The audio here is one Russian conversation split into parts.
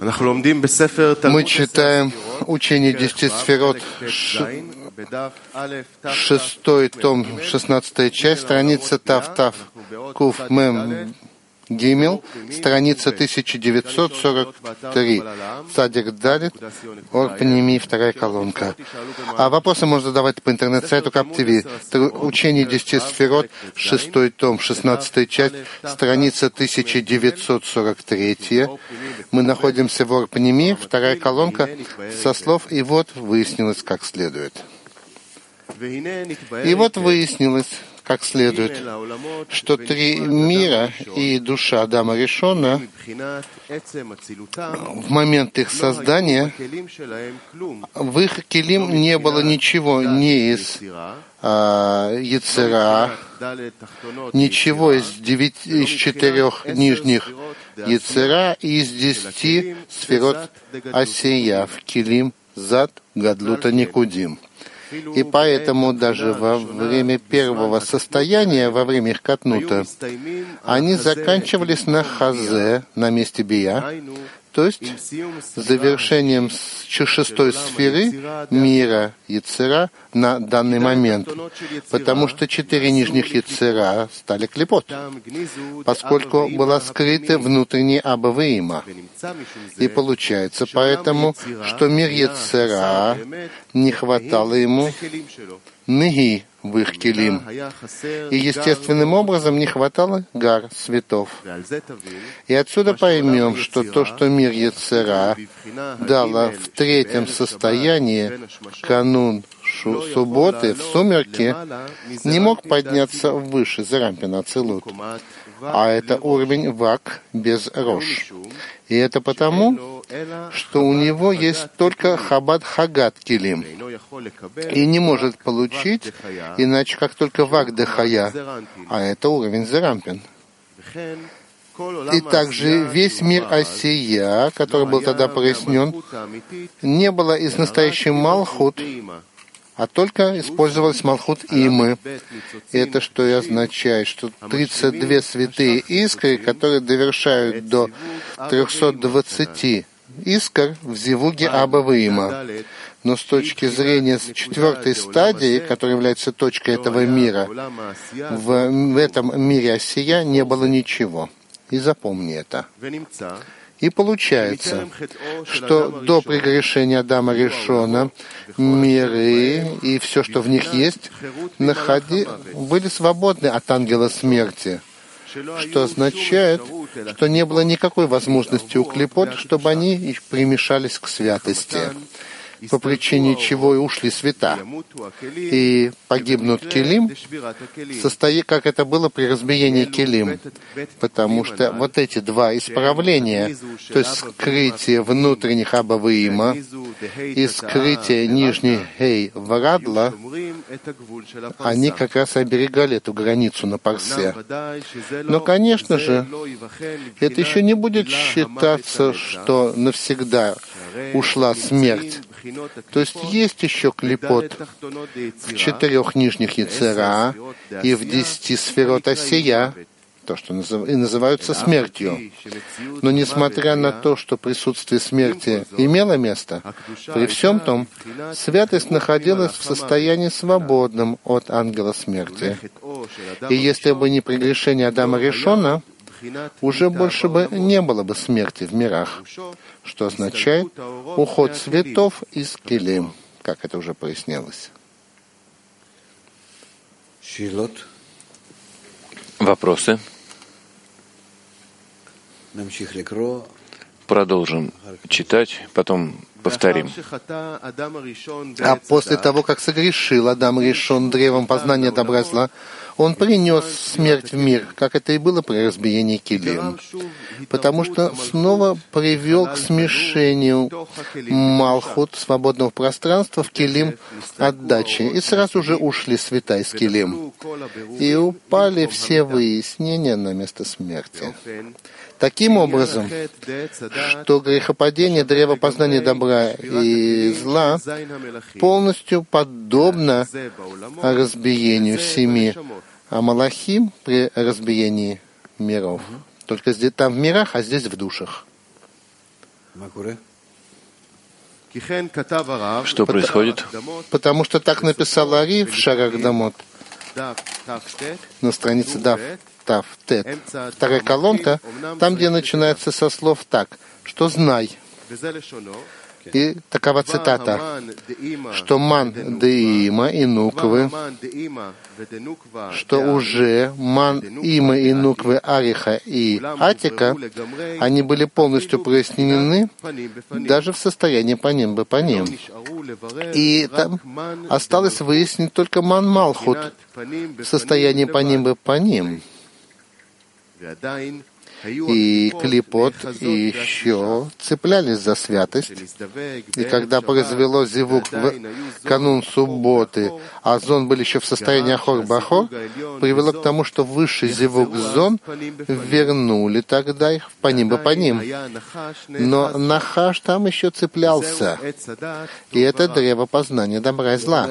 Мы читаем учение 10 сферот, 6 том, 16 часть, страница Тав-Тав, Куф Мем Гимел, страница 1943, Цадик Далит, Орпанеми, 2 колонка. А вопросы можно задавать по интернет-сайту КАП ТВ. Учение 10 сферот, 6 том, 16 часть, страница 1943. Мы находимся в Орпанеми, 2 колонка, со слов «И вот выяснилось как следует». И вот выяснилось, как следует, что 3 мира и душа Адама Ришона в момент их создания в их келим не было ничего ни из Йецера, ничего из 4 нижних Йецера и из 10 сферот Асия в келим Зад Гадлута Никудим. И поэтому даже во время первого состояния, во время их катнута, они заканчивались на хазе, на месте бия, то есть завершением 6-й сферы мира Йецера на данный момент, потому что 4 нижних Йецера стали клипот, поскольку была скрыта внутренняя Абаваима. И получается поэтому, что мир Йецера не хватало ему ныги в их келим. И естественным образом не хватало гар, цветов. И отсюда поймем, что то, что мир Йецера дало в 3-м состоянии канун субботы в сумерки, не мог подняться выше Зерампина Ацилут. А это уровень вак без рош. И это потому, что у него есть только хабад хагат келим. И не может получить, иначе как только вак де хая, а это уровень Зерампин. И также весь мир Асия, который был тогда прояснен, не было из настоящей Малхут, а только использовалась Малхут Имы. И это что и означает, что 32 святые искры, которые довершают до 320 искр в зивуге Абаваима. Но с точки зрения 4-й стадии, которая является точкой этого мира, в этом мире Асия не было ничего. И запомни это. И получается, что до прегрешения Адама Ришона миры и все, что в них есть, были свободны от ангела смерти, что означает, что не было никакой возможности у клипот, чтобы они примешались к святости, по причине чего и ушли света, и погибнут келим, как это было при разбиении келим, потому что вот эти 2 исправления, то есть скрытие внутренних Абаваима и скрытие нижних Хей Варадла, они как раз оберегали эту границу на парсе. Но, конечно же, это еще не будет считаться, что навсегда ушла смерть. То есть есть еще клипот в 4 нижних Йецера и в 10 сферот Асия, то, что и называются смертью. Но несмотря на то, что присутствие смерти имело место, при всем том, святость находилась в состоянии свободном от ангела смерти. И если бы не прегрешение Адама Ришона, уже больше бы не было бы смерти в мирах, что означает уход цветов из келим, как это уже пояснялось. Вопросы? Продолжим читать, потом повторим. А после того, как согрешил Адам Ришон древом познания добра и зла, он принес смерть в мир, как это и было при разбиении келим, потому что снова привел к смешению Малхут, свободного пространства, в келим отдачи, и сразу же ушли света из келим, и упали все выяснения на место смерти. Таким образом, что грехопадение древа познания добра и зла полностью подобно разбиению 7 Амалахим при разбиении миров. Только здесь, там в мирах, а здесь в душах. Что происходит? Потому что так написал Ари в Шар Акдамот на странице Дав Тав Тет. Вторая колонка, там, где начинается со слов так, что знай. И такова цитата, что ман деима и нуквы, что уже ман има и нуквы Ариха и Атика, они были полностью прояснены даже в состоянии паним бы паним. И там осталось выяснить только ман Малхут в состоянии паним бы паним. И клипот еще цеплялись за святость. И когда произвело зивук в канун субботы, а зон был еще в состоянии ахор-бахор, привело к тому, что высший зивук зон вернули тогда их в паним бы паним. Но нахаш там еще цеплялся. И это древо познания добра и зла.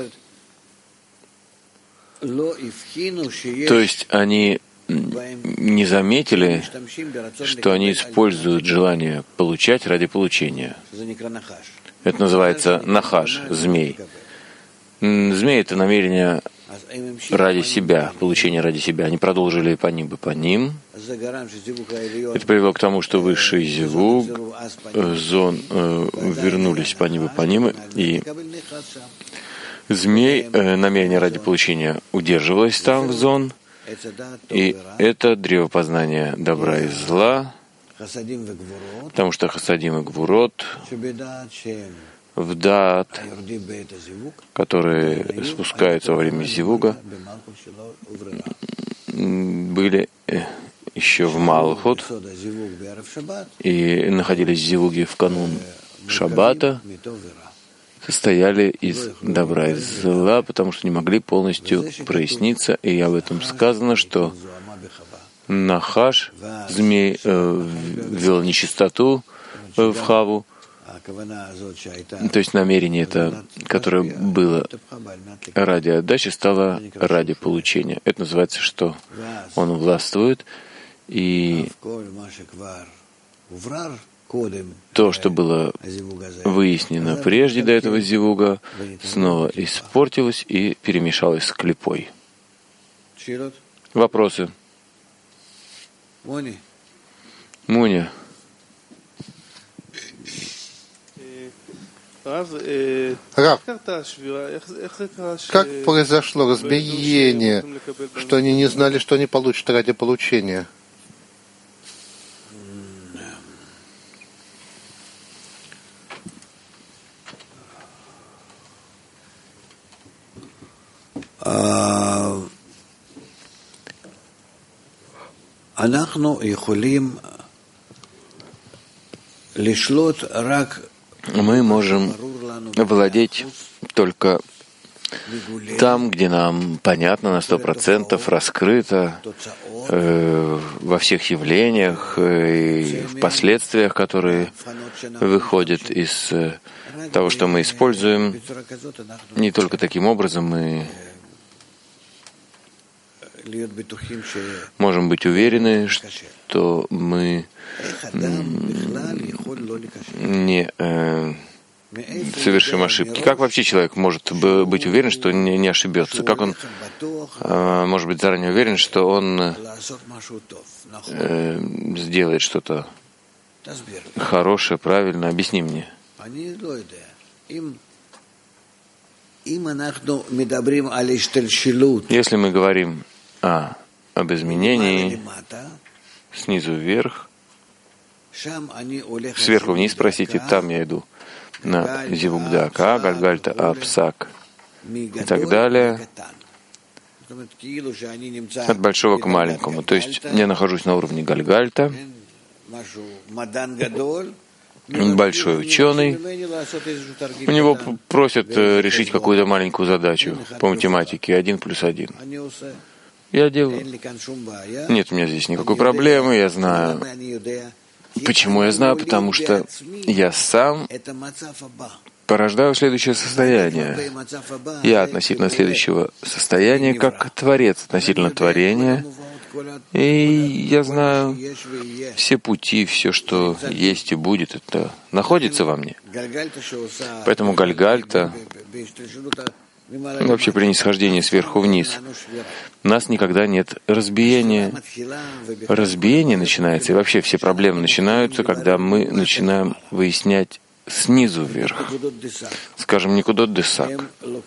То есть они не заметили, что они используют желание получать ради получения. Это называется нахаш, змей. Змей — это намерение ради себя, получение ради себя. Они продолжили паним бы паним. Это привело к тому, что высший зивуг, зон вернулись паним бы паним, и змей, намерение ради получения, удерживалось там в зон. И это древо познания добра и зла, потому что хасадим и гвурот в дат, которые спускаются во время зивуга, были еще в Малхут и находились в зивуге в канун Шаббата, состояли из добра и зла, потому что не могли полностью проясниться. И об этом сказано, что Нахаш, змей, ввел нечистоту в Хаву. То есть намерение это, которое было ради отдачи, стало ради получения. Это называется, что он властвует, и то, что было выяснено прежде до этого зивуга, снова испортилось и перемешалось с клипой. Вопросы? Муня. Рав, как произошло разбиение, что они не знали, что они получат ради получения? Мы можем владеть только там, где нам понятно на 100%, раскрыто во всех явлениях и в последствиях, которые выходят из того, что мы используем. Не только таким образом мы можем быть уверены, что мы не совершим ошибки. Как вообще человек может быть уверен, что не ошибется? Как он может быть заранее уверен, что он сделает что-то хорошее, правильное? Объясни мне. Если мы говорим об изменении снизу вверх, сверху вниз, спросите, там я иду на зивугдака, гальгальта, апсак и так далее, от большого к маленькому. То есть я нахожусь на уровне гальгальта, большой ученый, у него просят решить какую-то маленькую задачу по математике 1+1. Я делаю. Нет у меня здесь никакой проблемы, я знаю. Почему я знаю? Потому что я сам порождаю следующее состояние. Я относительно следующего состояния, как Творец относительно творения, И я знаю все пути, все, что есть и будет, это находится во мне. Поэтому Гальгальта, вообще при нисхождении сверху вниз, у нас никогда нет разбиения. Разбиение начинается, и вообще все проблемы начинаются, когда мы начинаем выяснять снизу вверх. Скажем, Никудот Десак.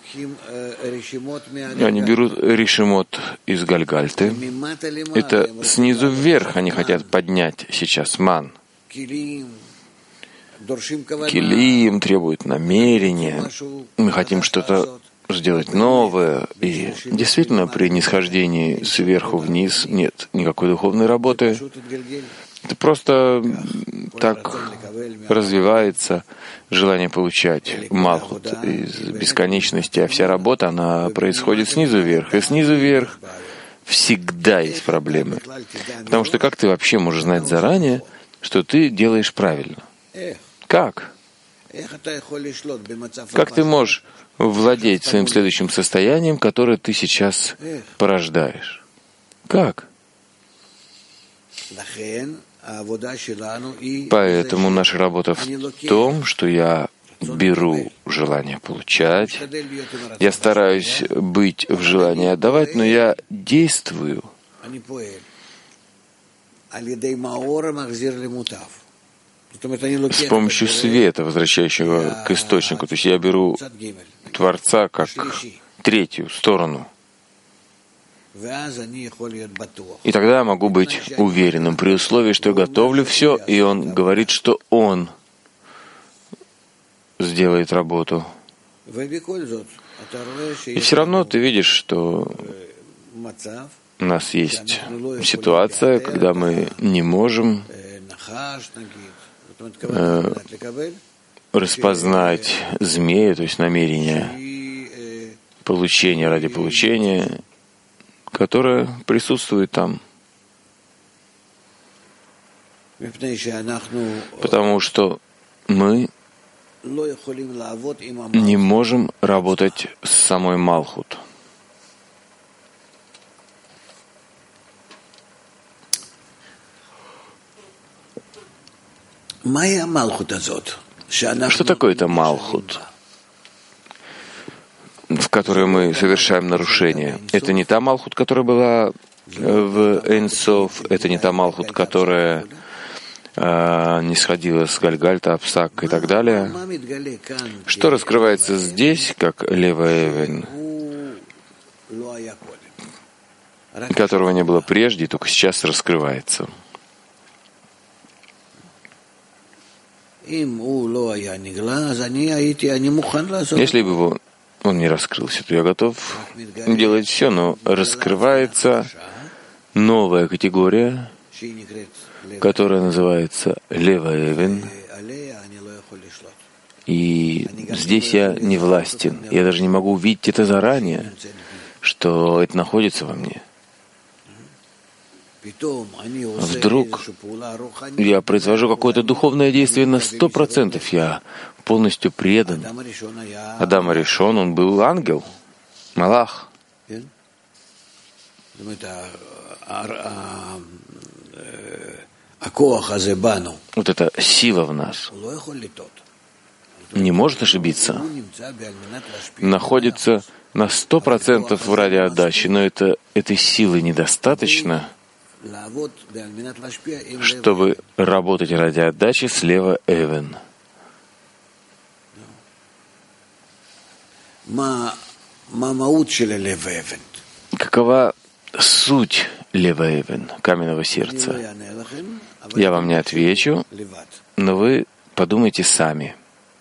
Они берут решимот из Гальгальты. Это снизу вверх они хотят поднять сейчас ман. Килим требует намерения. Мы хотим что-то сделать новое. И действительно, при нисхождении сверху вниз нет никакой духовной работы. Это просто так развивается желание получать малхут из бесконечности, а вся работа, она происходит снизу вверх. И снизу вверх всегда есть проблемы. Потому что как ты вообще можешь знать заранее, что ты делаешь правильно? Как? Как ты можешь владеть своим следующим состоянием, которое ты сейчас порождаешь? Как? Поэтому наша работа в том, что я беру желание получать, я стараюсь быть в желании отдавать, но я действую с помощью света, возвращающего к источнику. То есть я беру Творца как третью сторону. И тогда я могу быть уверенным, при условии, что я готовлю все, и он говорит, что он сделает работу. И все равно ты видишь, что у нас есть ситуация, когда мы не можем распознать змею, то есть намерение получения ради получения, которое присутствует там. Потому что мы не можем работать с самой Малхут. Что такое это Малхут, в которой мы совершаем нарушение? Это не та Малхут, которая была в Эйн-Соф, это не та Малхут, которая не сходила с Гальгальта, Апсак и так далее. Что раскрывается здесь, как Лева Эвен, которого не было прежде, и только сейчас раскрывается. Если бы он не раскрылся, то я готов делать все, но раскрывается новая категория, которая называется Лева Эвен, и здесь я не властен. Я даже не могу увидеть это заранее, что это находится во мне. Вдруг я произвожу какое-то духовное действие на 100%, я полностью предан. Адам Аришон, он был ангел, Малах. Вот эта сила в нас не может ошибиться, находится на 100% в радиоотдаче, но этой силы недостаточно, чтобы работать ради отдачи слева Эвен. Какова суть Лева Эвен, каменного сердца? Я вам не отвечу, но вы подумайте сами.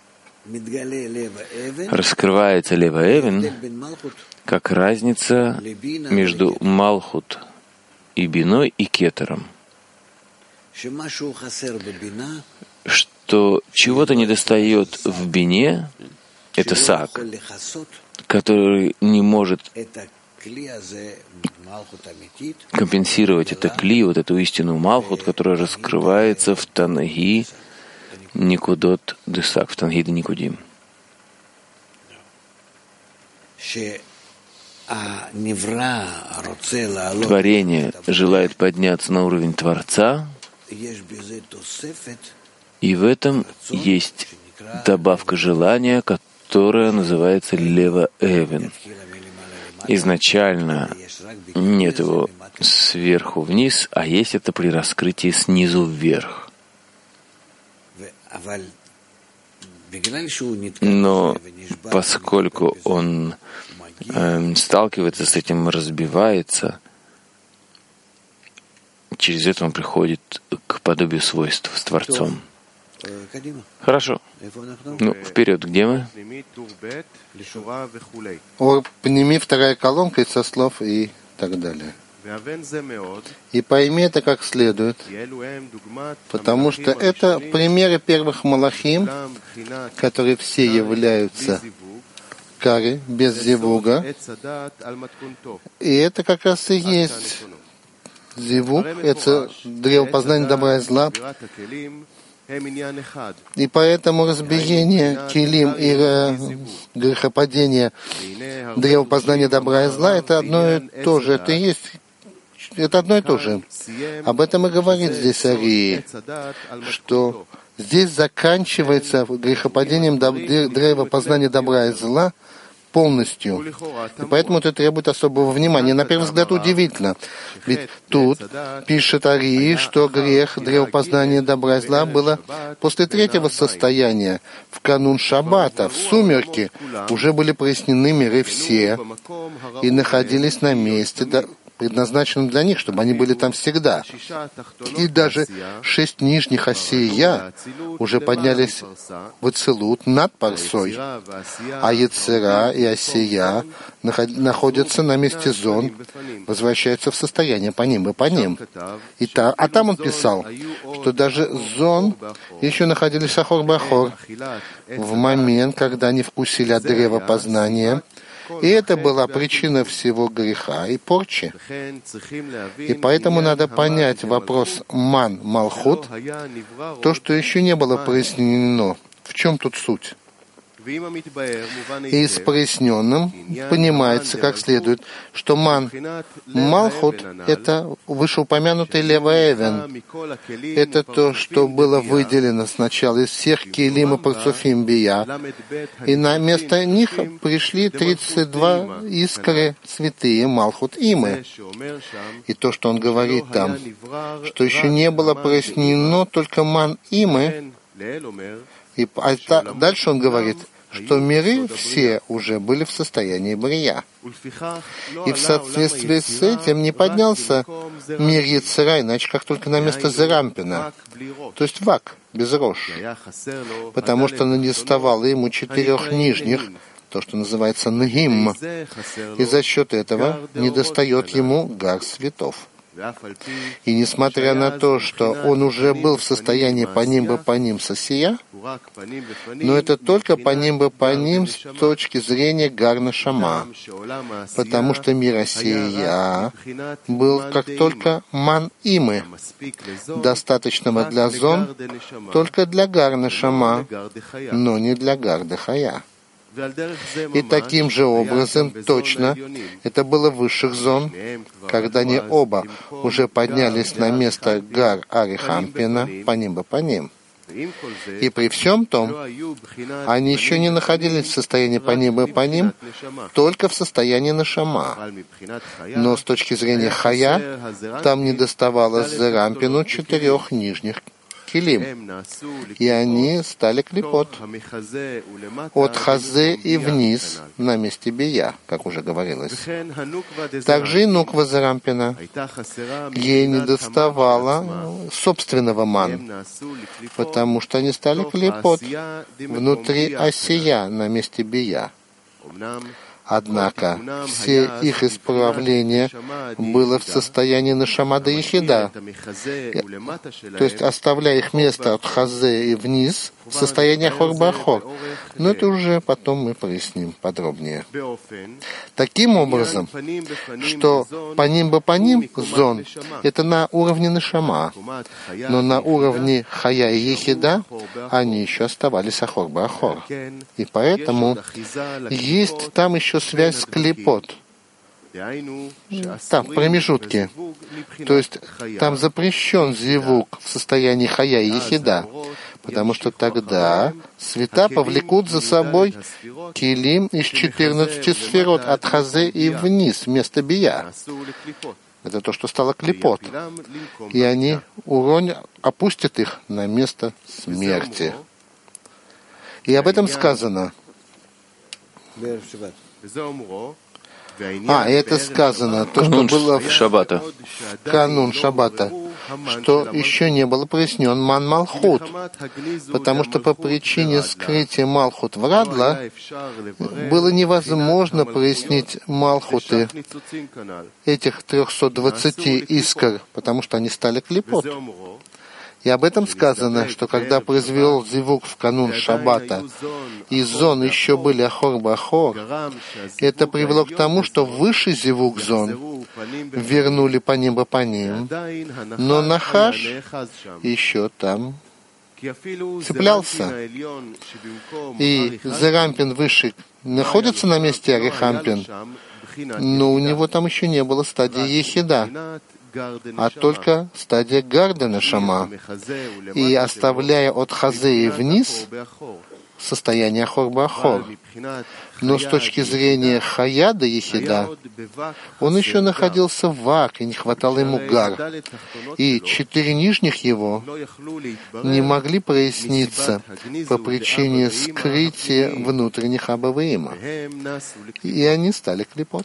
Раскрывается Лева Эвен как разница между Малхут и Биной и Кетером. Что чего-то недостает в Бине, это Сак, который не может компенсировать это кли, вот эту истину Малхут, которая раскрывается в Танги Никудот Десак, в Танги Никудим. творение желает подняться на уровень Творца, и в этом есть добавка желания, которая называется Лева Эвен. Изначально нет его сверху вниз, а есть это при раскрытии снизу вверх. Но поскольку он сталкивается с этим, разбивается, через это он приходит к подобию свойств с Творцом. Хорошо. Ну, вперед, где мы? Подними вторая колонка и со слов и так далее. И пойми это как следует, потому что это примеры первых малахим, которые все являются кари, без зивуга. И это как раз и есть зивуг, это древо познания добра и зла. И поэтому разбиение килим и грехопадение древа познания добра и зла — это одно и то же. Это одно и то же. Об этом и говорит здесь Арии, что здесь заканчивается грехопадением древа познания добра и зла полностью. И поэтому это требует особого внимания. На первый взгляд удивительно. Ведь тут пишет Арии, что грех древа познания добра и зла было после третьего состояния. В канун Шаббата, в сумерки, уже были прояснены миры все и находились на месте, предназначенном для них, чтобы они были там всегда. И даже 6 нижних осия уже поднялись в Ацилут над Парсой, а Ецера и Осия находятся на месте зон, возвращаются в состояние по ним и по ним. А там он писал, что даже зон еще находились Ахор-Бахор в момент, когда они вкусили от древа познания. И это была причина всего греха и порчи. И поэтому надо понять вопрос Ман-Малхут, то, что еще не было прояснено. В чем тут суть? И с проясненным понимается как следует, что Малхут — это вышеупомянутый Лева Эвен. Это то, что было выделено сначала из всех Килим и Парцуфим Бия. И на место них пришли 32 искры святые, Малхут Имы. И то, что он говорит там, что еще не было прояснено только Ман Имы. И дальше он говорит, что миры все уже были в состоянии Брия. И в соответствии с этим не поднялся мир Ецера, иначе как только на место Зерампина, то есть Вак, без Рош, потому что недоставало ему 4 нижних, то, что называется Нагим, и за счет этого недостает ему Гар Светов. И несмотря на то, что он уже был в состоянии по ним с Осия, но это только по ним с точки зрения Гарна Шама, потому что мир Осия был как только Ман Имы, достаточного для зон, только для Гарна Шама, но не для Гарда Хая. И таким же образом, точно, это было высших зон, когда они оба уже поднялись на место Гар Арихампина по ним. И при всем том, они еще не находились в состоянии по ним, только в состоянии Нашама. Но с точки зрения Хая, там недоставало Зерампину 4 нижних Килим, и они стали клипот от Хазе и вниз на месте Бия, как уже говорилось. Также и Нуква Зерампина. Ей недоставало собственного ман, потому что они стали клипот внутри Осия на месте Бия. Однако все их исправления было в состоянии Нашама да Ехида, то есть оставляя их место от Хазе и вниз в состоянии Ахор-Бахор. Но это уже потом мы проясним подробнее. Таким образом, что по ним зон — это на уровне Нашама, но на уровне Хая и Ехида они еще оставались Ахор-Бахор. И поэтому есть там еще связь с клипот, там, в промежутке. То есть там запрещен зивук в состоянии хая и ехида, потому что тогда света повлекут за собой килим из 14 сферот от хазе и вниз, вместо бия. Это то, что стало клипот. И они опустят их на место смерти. И об этом сказано. И это сказано, то, что было в Шаббата. Канун Шаббата, что еще не было прояснен Ман Малхут, потому что по причине скрытия Малхут в Радла было невозможно прояснить Малхуты этих 320 искр, потому что они стали клипот. И об этом сказано, что когда произвел зивук в канун Шаббата, и зон еще были ахор-бахор, это привело к тому, что высший зивук зон вернули по небу по ним, но Нахаш еще там цеплялся. И Зерампин высший находится на месте Арихампин, но у него там еще не было стадии Ехида, а только стадия Гардена Шама. И оставляя от Хазеи вниз состояние Ахор-Бахор. Но с точки зрения Хаяда Ехида, он еще находился в Вак, и не хватало ему Гар. И 4 нижних его не могли проясниться по причине скрытия внутренних Абаваима. И они стали клипот.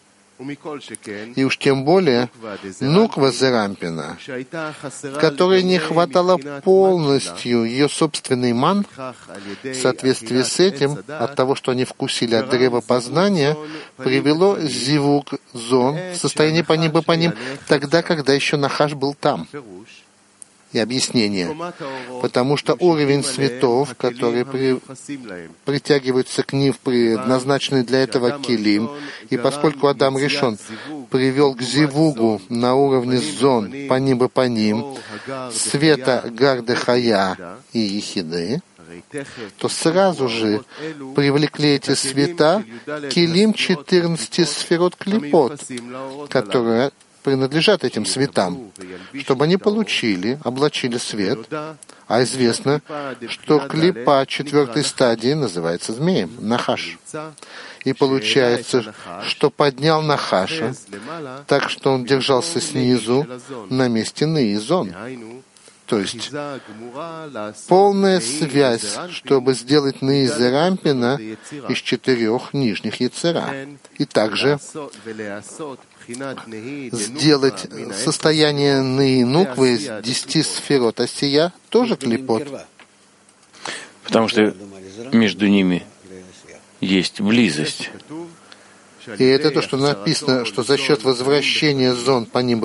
И уж тем более Нуква Зерампина, которой не хватало полностью ее собственный ман, в соответствии с этим, от того, что они вкусили от древа познания, привело зивук зон в состояние по ним, тогда, когда еще Нахаш был там. И объяснение. Потому что уровень светов, которые притягиваются к ним, предназначенный для этого килим, и поскольку Адам Ришон привел к зивугу на уровне зон по ним, света Гарды Хая и Ехиды, то сразу же привлекли эти света килим 14 сферот клипот, которые принадлежат этим светам, чтобы они облачили свет. А известно, что клипа 4 стадии называется змеем, Нахаш. И получается, что поднял Нахаша, так что он держался снизу на месте Неизон. То есть полная связь, чтобы сделать Неизерампина из 4 нижних яцера. И также сделать состояние Нуквы из 10 сферот Асия тоже клипот. Потому что между ними есть близость. И это то, что написано, что за счет возвращения зон по ним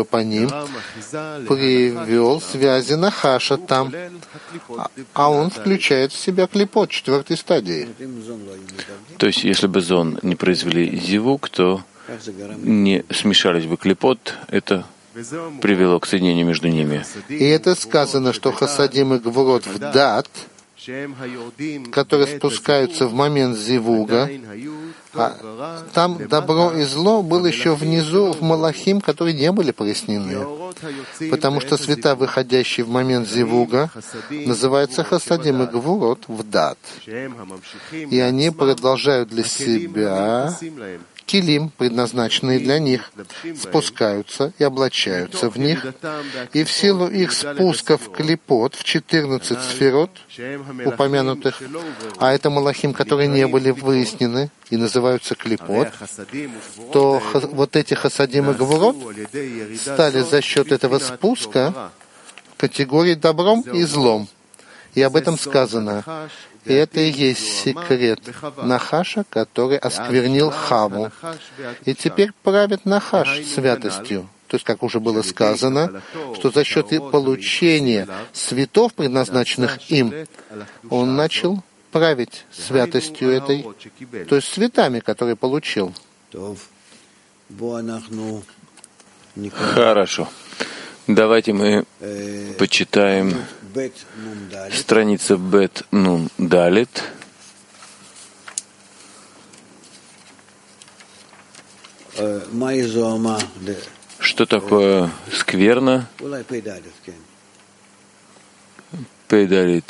привел связи Нахаша там, а он включает в себя клипот 4 стадии. То есть, если бы зон не произвели зивук, то не смешались бы клипот, это привело к соединению между ними. И это сказано, что хасадим и гвурот в дат, которые спускаются в момент зивуга, там добро и зло было еще внизу в Малахим, которые не были прояснены. Потому что света, выходящие в момент зивуга, называются хасадим и гвурот в дат. И они продолжают для себя килим, предназначенные для них, спускаются и облачаются в них, и в силу их спуска в клипот, в 14 сферот, упомянутых, а это малахим, которые не были выяснены и называются клипот, то вот эти хасадим и гвурот стали за счет этого спуска категории добром и злом. И об этом сказано. И это и есть секрет Нахаша, который осквернил Хаву. И теперь правит Нахаш святостью. То есть, как уже было сказано, что за счет получения светов, предназначенных им, он начал править святостью этой, то есть светами, которые получил. Хорошо. Давайте мы почитаем страница Бет Нун Далит. Что такое скверна? Пейдалит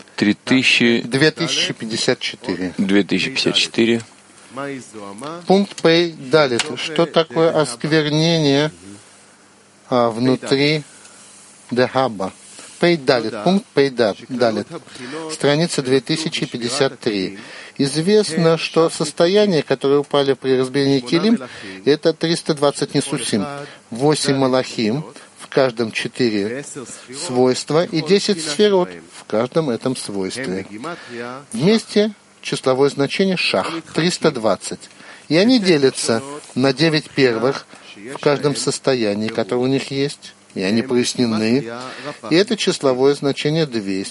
2054. Пункт Пейдалит. Что такое осквернение внутри Дегаба? Пейдалит. Пункт Пейдалит. Страница 2053. Известно, что состояния, которые упали при разбиении килим, это 320 несусим, 8 малахим, в каждом 4 свойства, и 10 сферот в каждом этом свойстве. Вместе числовое значение шах, 320. И они делятся на 9 первых в каждом состоянии, которое у них есть, и они прояснены. И это числовое значение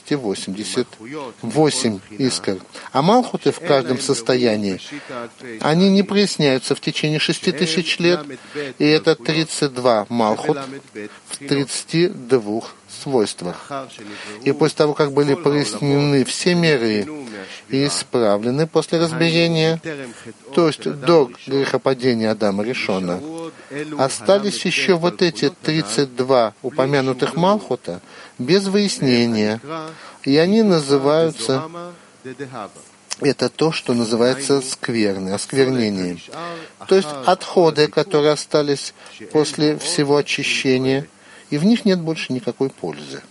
288 искр. А малхуты в каждом состоянии, они не проясняются в течение 6000 лет, и это 32 малхут в 32 свойствах. И после того, как были прояснены все меры и исправлены после разбиения, то есть до грехопадения Адама Ришона, остались еще вот эти 32 упомянутых Малхута без выяснения, и они называются, это то, что называется скверны, осквернением. То есть отходы, которые остались после всего очищения, и в них нет больше никакой пользы.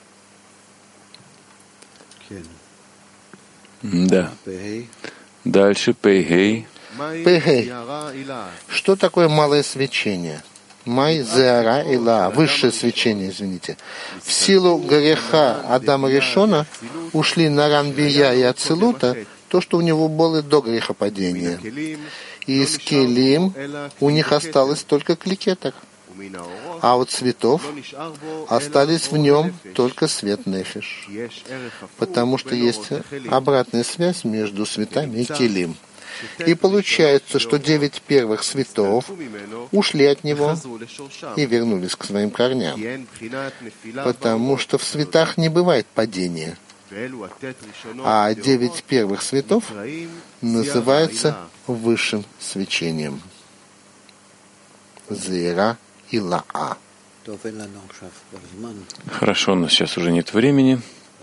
Да. Дальше Пейгей. Пейгей. Что такое малое свечение? Май Зеара Ила, высшее свечение, извините. В силу греха Адама Ришона ушли на Ранбия и Ацилута то, что у него было до грехопадения. И из Келим у них осталось только кликеток. А от цветов остались в нем только свет нефиш, потому что есть обратная связь между светами и келим. И получается, что 9 первых светов ушли от него и вернулись к своим корням, потому что в светах не бывает падения. А 9 первых светов называются высшим свечением. Зеира и Лаа. Хорошо, у нас сейчас уже нет времени.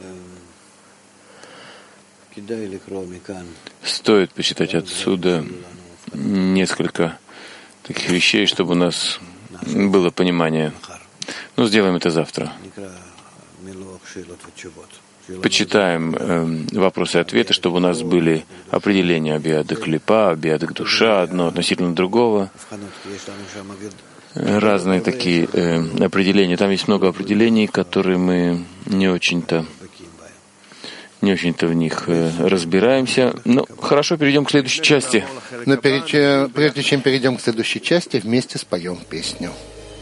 Стоит почитать отсюда несколько таких вещей, чтобы у нас было понимание. Ну, сделаем это завтра. Почитаем вопросы и ответы, чтобы у нас были определения абиадык липа, абиадык душа, одно относительно другого. Разные такие определения. Там есть много определений, которые мы не очень-то в них разбираемся. Ну, хорошо, перейдем к следующей части. Но прежде чем перейдем к следующей части, вместе споем песню.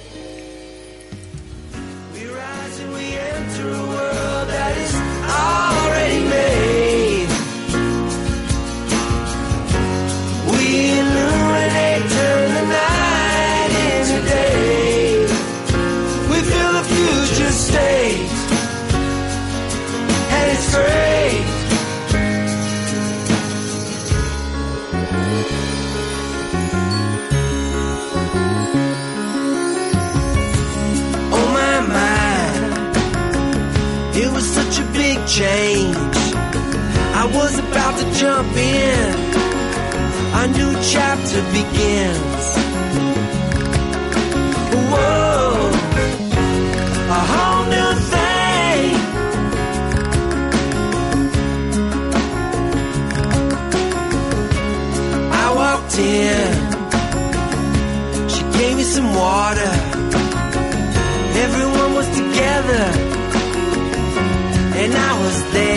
Change. I was about to jump in. A new chapter begins. Whoa, a whole new thing. I walked in. She gave me some water. Everyone was together. And I was there.